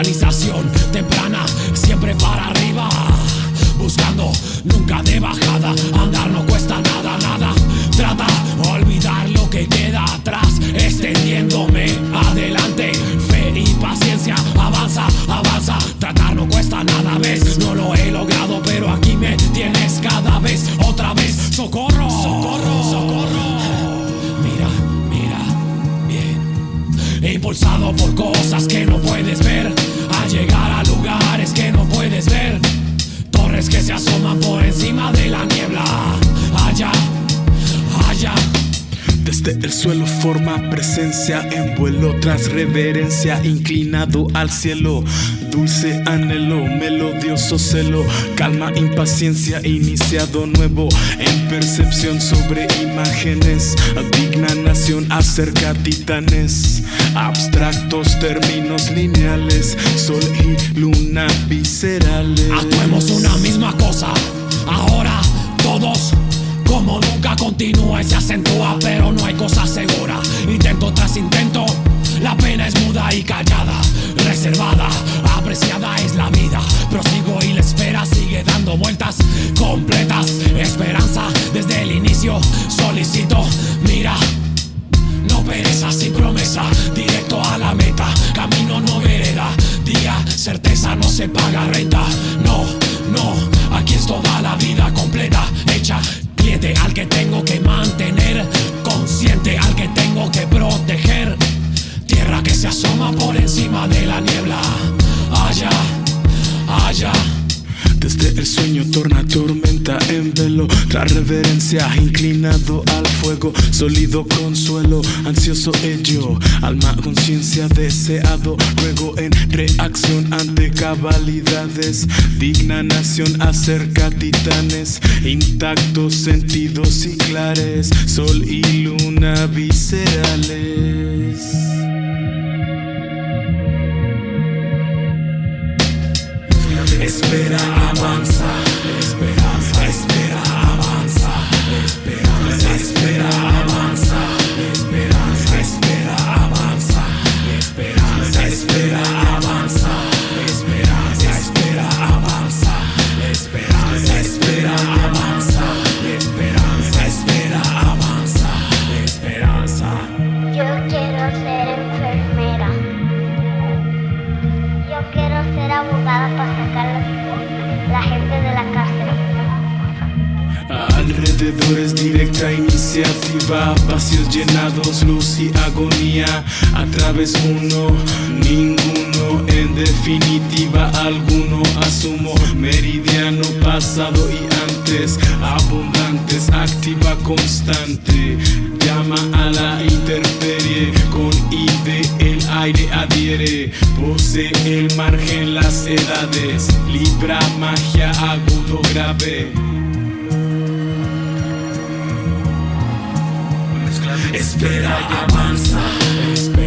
organización temprana, siempre para arriba, buscando nunca de bajada. Andar no cuesta nada, nada. Trata olvidar lo que queda atrás, extendiéndome adelante. Fe y paciencia, avanza, avanza. Tratar no cuesta nada, ves. No lo he logrado, pero aquí me tienes cada vez, otra vez. Socorro, socorro, socorro. Mira, mira, bien. Impulsado por cosas que no puedes ver, a llegar a lugares que no puedes ver. Torres que se asoman por encima de la niebla. Allá, allá. Desde el suelo forma presencia en vuelo, tras reverencia, inclinado al cielo. Dulce anhelo, melodioso celo, calma, impaciencia, iniciado nuevo en percepción sobre imágenes. Digna nación acerca titanes, abstractos términos lineales, sol y luna viscerales. Actuemos una misma cosa, ahora todos. Como nunca continúa y se acentúa, pero no hay cosa segura. Intento tras intento, la pena es muda y callada, reservada, apreciada es la vida. Prosigo y la esfera sigue dando vueltas completas. Esperanza desde el inicio, solicito, mira. No pereza sin promesa, directo a la meta. Camino no vereda, día, certeza no se paga renta. No, no, aquí es toda la vida completa, hecha. Cliente al que tengo que mantener, consciente al que tengo que proteger. Tierra que se asoma por encima de la niebla. Allá, allá. Desde el sueño torna tormenta en velo, tras reverencia, inclinado al fuego. Sólido consuelo, ansioso ello, alma, conciencia, deseado. Luego en reacción ante cabalidades. Digna nación acerca titanes, intactos sentidos y clares. Sol y luna viscerales. Espera, avanza, esperanza, espera, avanza, esperanza, espera, avanza, esperanza, espera, avanza, esperanza, espera, avanza, esperanza, espera, avanza, esperanza, espera, avanza, esperanza, espera, avanza, esperanza. Yo quiero ser enfermera. Yo quiero ser abogada para sacar la gente de la cárcel. Alrededores directa iniciativa, vacíos llenados, luz y agonía. A través uno, ninguno, en definitiva alguno. Asumo meridiano, pasado y antes, abundantes, activa, constante. Llama a la intemperie, con ide el aire adhiere. Posee el margen las edades, libra magia agudo grave. Espera, avanza, espera.